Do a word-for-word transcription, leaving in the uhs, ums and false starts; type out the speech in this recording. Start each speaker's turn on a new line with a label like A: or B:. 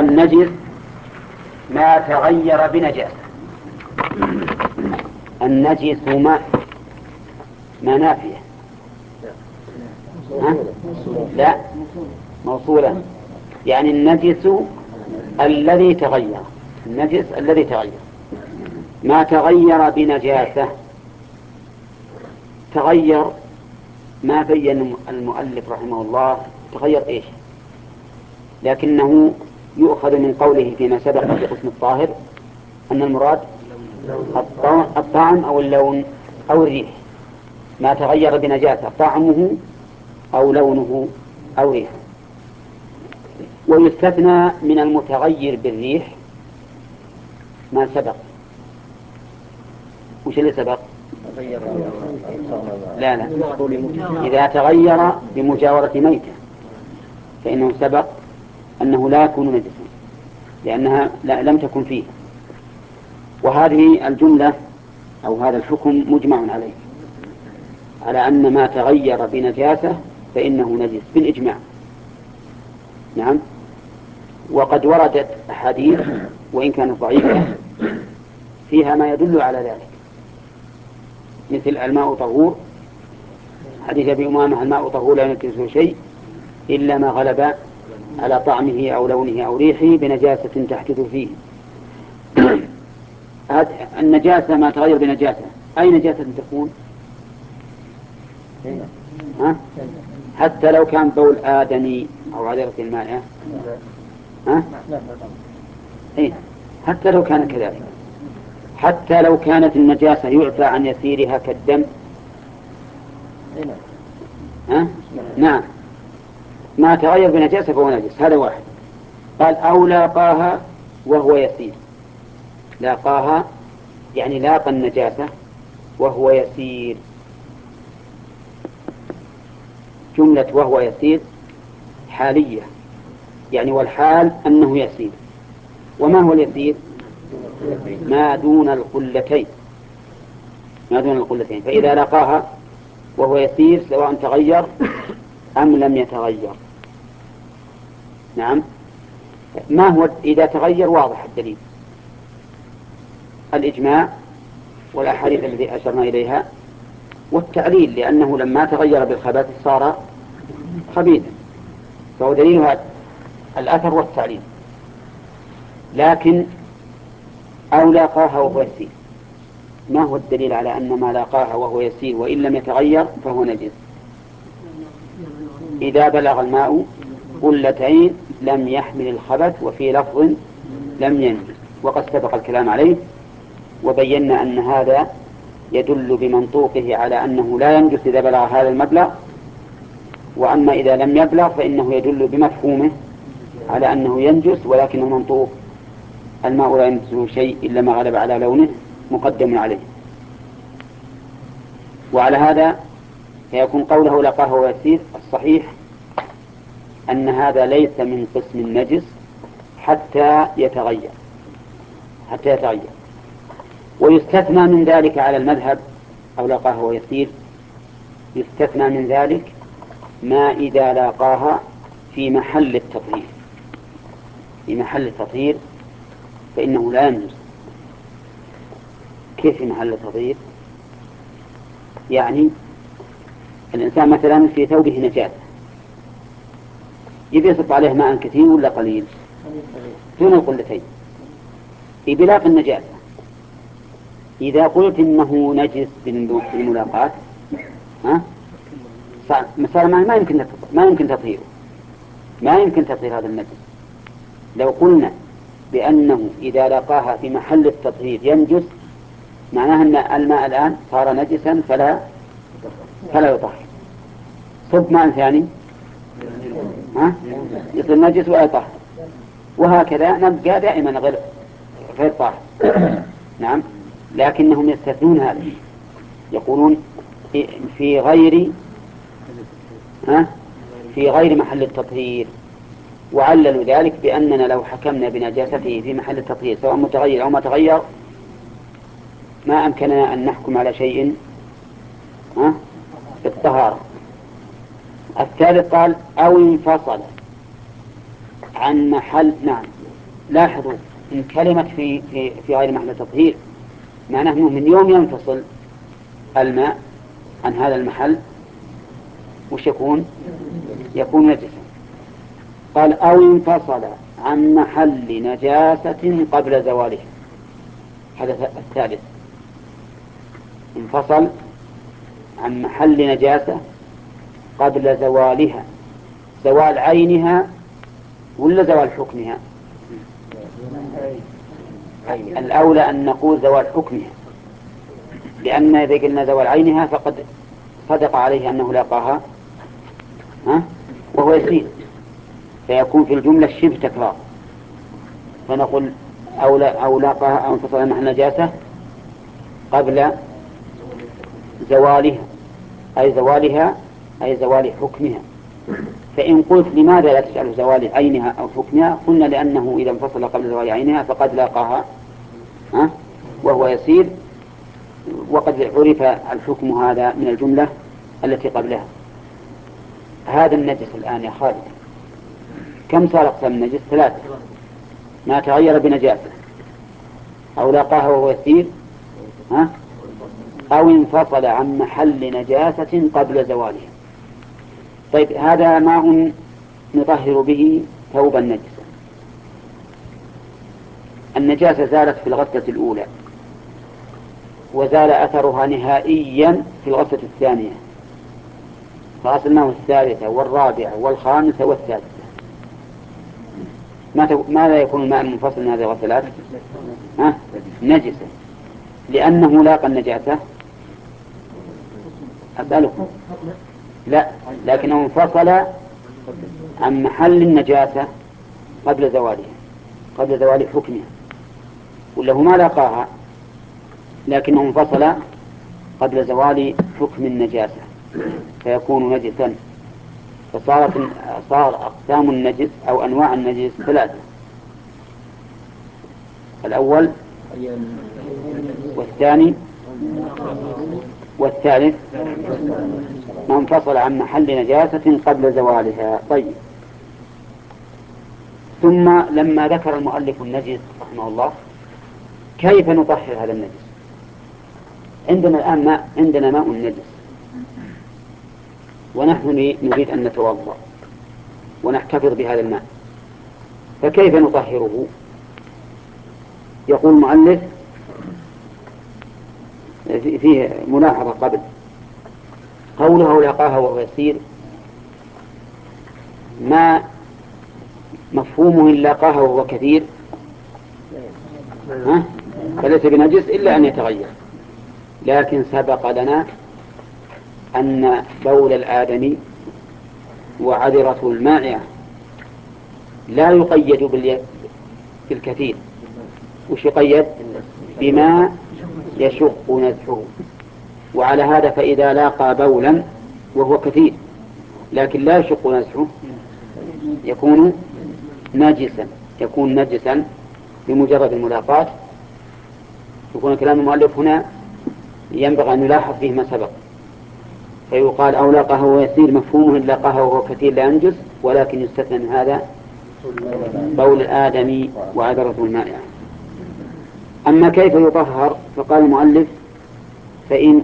A: النجس ما تغير بنجاسة. النجس ما ما نافية. ها؟ لا، موصولة. يعني النجس الذي تغير، النجس الذي تغير ما تغير بنجاسة. تغير ما بين المؤلف رحمه الله تغير إيش، لكنه يؤخذ من قوله فيما سبق في قسم الطاهر أن المراد الطعم أو اللون أو الريح. ما تغير بنجاسة طعمه أو لونه أو ريحه. ويستثنى من المتغير بالريح ما سبق. وش اللي سبق؟ لا لا، إذا تغير بمجاورة ميتة فإنه سبق أنه لا يكون نجسا لأنها لا لم تكن فيه. وهذه الجملة أو هذا الحكم مجمع عليه، على أن ما تغير بنجاسة فإنه نجس بالإجماع. نعم. وقد وردت أحاديث وإن كانت ضعيفة فيها ما يدل على ذلك، مثل الماء طهور، حديث أبي أمامة الماء طهور لا ينجسه شيء إلا ما غلب على طعمه أو لونه أو ريحه بنجاسة تحدث فيه. النجاسة ما تغير بنجاسة، أي نجاسة تكون؟ ها؟ حتى لو كان بول آدمي أو عذرة الماء، ها؟ إيه؟ حتى لو كان كذلك، حتى لو كانت النجاسة يعفى عن يسيرها كالدم. ها؟ نعم. ما تغير بنجاسة فهو نجس. هذا واحد. قال أو لاقاها وهو يسير. لاقاها يعني لاقى النجاسة وهو يسير. جملة وهو يسير حالية، يعني والحال أنه يسير. وما هو اليسير؟ ما دون القلتين، ما دون القلتين. فإذا لقاها وهو يسير سواء تغير أم لم يتغير. نعم. ما هو إذا تغير؟ واضح الدليل، الإجماع والأحاديث التي أشرنا إليها والتعليل، لأنه لما تغير بالخبث صار خبيثا، فهو دليل هذا الأثر والتعليل. لكن أو لاقاها وهو يسير، ما هو الدليل على أن ما لاقاها وهو يسير وإن لم يتغير فهو نجس؟ إذا بلغ الماء قلتين لم يحمل الخبث، وفي لفظ لم ينجس. وقد سبق الكلام عليه وبينا أن هذا يدل بمنطوقه على أنه لا ينجس إذا بلغ هذا المبلغ، وأما إذا لم يبلغ فإنه يدل بمفهومه على أنه ينجس، ولكن المنطوق الماء لا ينجس شيء إلا ما غلب على لونه مقدم عليه. وعلى هذا فيكون قوله لقاه ويسير الصحيح أن هذا ليس من قسم النجس حتى يتغير، حتى يتغير. ويستثنى من ذلك على المذهب أو لقاه ويسير، يستثنى من ذلك ما إذا لاقاها في محل التطهير، في محل التطهير فإنه لا ينجس. كيف في محل التطهير؟ يعني الإنسان مثلا في ثوبه نجاسة يبي يصب عليه ماء كثير ولا قليل دون القلتين بلاق النجاسة. إذا قلت إنه نجس بالملاقات ها صار ما يمكن ما يمكن تطهيره، ما يمكن تطهير هذا النجس. لو قلنا بأنه إذا لقاها في محل التطهير ينجس معناها أن الماء الآن صار نجسا فلا فلا يطهر. صب ماء ثاني ها يصير نجس ولا يطهر، وهكذا نبقى دائما غير غير طاهر. نعم. لكنهم يستثنون هذا، يقولون في غير ها في غير محل التطهير، وعللوا ذلك بأننا لو حكمنا بنجاسته في محل التطهير سواء متغير أو ما تغير ما أمكننا أن نحكم على شيء ها بالطهارة. الثالث قال أو انفصل عن محل. نعم. لاحظوا إن كلمة في في في غير محل تطهير معناه أنه من يوم ينفصل الماء عن هذا المحل وش يكون؟ يكون نجسا. قال أو انفصل عن محل نجاسة قبل زواله، هذا الثالث، انفصل عن محل نجاسة قبل زوالها، زوال عينها ولا زوال حكمها؟ الأولى أن نقول زوال حكمها، لأن إذا قلنا زوال عينها فقد صدق عليه أنه لاقاها ها؟ وهو يسير، فيكون في الجملة شبه تكرار، فنقول أو, لا أو لاقاها أو انفصل عن محل نجاسة قبل زوالها، أي زوالها أي زوال حكمها. فإن قلت لماذا لا تجعل زوال عينها أو حكمها؟ قلنا لأنه إذا انفصل قبل زوال عينها فقد لاقاها ها؟ وهو يسير، وقد عرف الحكم هذا من الجملة التي قبلها. هذا النجس الآن يا خالد كم صار أقسام النجس؟ ثلاثة: ما تغير بنجاسة، أو لاقاها وهو يسير، ها؟ أو انفصل عن محل نجاسة قبل زوالها. طيب هذا ماء نطهر به ثوبا نجسا، النجاسة زالت في الغسلة الأولى وزال أثرها نهائيا في الغسلة الثانية، فغسلناه الثالثة والرابعة والخامسة والسادسة. ماذا يكون الماء المنفصل من هذه الغسلات؟ ها؟ نجسا، لأنه لاقى النجاسة. أسألكم لا، لكنه انفصل عن محل النجاسة قبل زوالها، قبل زوال حكمها، وله ما لاقاها لكنه انفصل قبل زوال حكم النجاسة فيكون نجسا. فصارت صار أقسام النجس أو أنواع النجس ثلاثة: الأول والثاني والثالث ما انفصل عن محل نجاسة قبل زوالها. طيب، ثم لما ذكر المؤلف النجس رحمه الله كيف نطهر هذا النجس؟ عندنا الآن ماء، عندنا ماء نجس ونحن نريد أن نتوضأ ونحتفظ بهذا الماء، فكيف نطهره؟ يقول المؤلف فيه ملاحظة قبل قوله لاقاها وهو يسير، ما مفهومه إن لاقاها وهو كثير ها؟ فليس بنجس إلا أن يتغير. لكن سبق لنا أن بول الآدمي وعذرة المائعة لا يقيد بالكثير، وش يقيد؟ بما يشق نزحه. وعلى هذا فإذا لاقى بولا وهو كثير لكن لا يشق نزحه يكون نجسا، يكون نجسا بمجرد الملاقاة. يكون كلام المؤلف هنا ينبغي أن نلاحظ فيه ما سبق، فيقال أو لاقاه وهو يسير مفهومه إن لاقاه وهو كثير لا ينجس، ولكن يستثنى من هذا بول الآدمي وعذرة المائعة. أما كيف يطهر؟ فقال المؤلف فإن